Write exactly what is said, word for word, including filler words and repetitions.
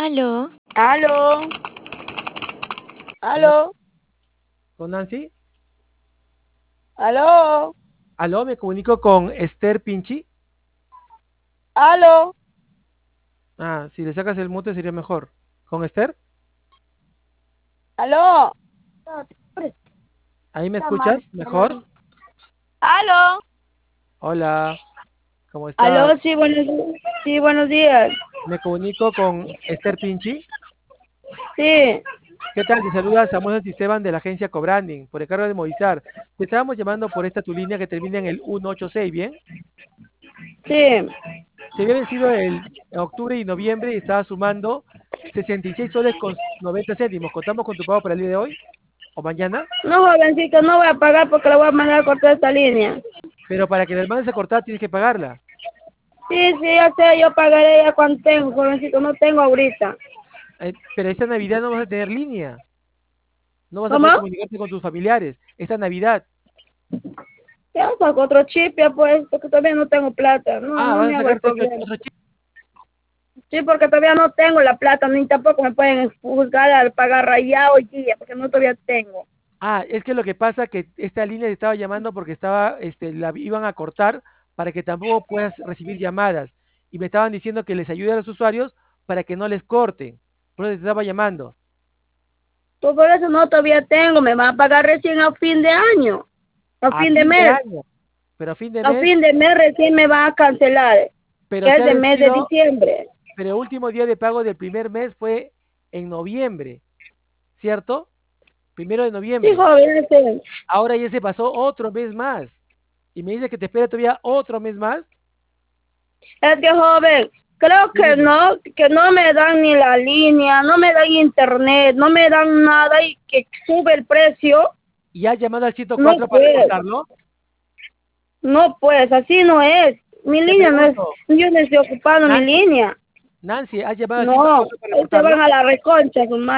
Aló, Aló, Con, Nan- aló, con Nancy. aló, Aló, me comunico con Esther Pinchi. aló, Ah, si le sacas el mute sería mejor. ¿Con Esther? aló, ¿Ahí me escuchas? ¿Mejor? aló, Hola, ¿cómo aló, estás? sí, buenos, sí, buenos días. Me comunico con Esther Pinchi. Sí, ¿Qué tal? Te saluda Samuel Esteban de la agencia Cobranding, por encargo de Movistar. Te estábamos llamando por esta tu línea que termina en el ciento ochenta y seis, ¿bien? sí. Se había vencido el en octubre y noviembre y estaba sumando sesenta y seis soles con noventa céntimos. ¿Contamos con tu pago para el día de hoy o mañana? No, jovencito, no voy a pagar porque le voy a mandar a cortar esta línea. Pero para que la mandes a cortar tienes que pagarla. Sí, sí, ya sé, yo pagaré ya cuando tengo, jovencito, no tengo ahorita. Eh, pero esta Navidad no vas a tener línea. No vas a ¿Cómo? poder comunicarte con tus familiares. Esta Navidad. Ya saco otro chip, ya pues, porque todavía no tengo plata. No, Ah, no vas me a hago el sacarte otro, problema. otro chip. Sí, porque todavía no tengo la plata, ni tampoco me pueden juzgar al pagar rayado hoy día, porque no todavía tengo. Ah, es que lo que pasa que esta línea te estaba llamando porque estaba, este, la iban a cortar para que tampoco puedas recibir llamadas. Y me estaban diciendo que les ayude a los usuarios para que no les corten. Por eso te estaba llamando. Pues por eso no todavía tengo, me van a pagar recién a fin de año, a A fin de fin de mes. año. Pero a fin de A mes, fin de mes recién me van a cancelar, pero que se es ha de mes de vencido, diciembre. pero el último día de pago del primer mes fue en noviembre, ¿cierto? Primero de Sí, noviembre. joven, ese- Ahora ya se pasó otro mes más. Y me dice que te espera todavía otro mes más. es que joven, creo Sí, que dime. no, que no me dan ni la línea, no me dan internet, no me dan nada y que sube el precio. ¿Y has llamado al ciento No cuatro para pues, reportarlo? no pues, así no es. Mi Te línea no es, pregunto, yo no estoy ocupando mi Nancy, línea. Nancy, ¿has llamado al ciento No, cuatro para ahí se van reportarlo? a la reconcha, su madre.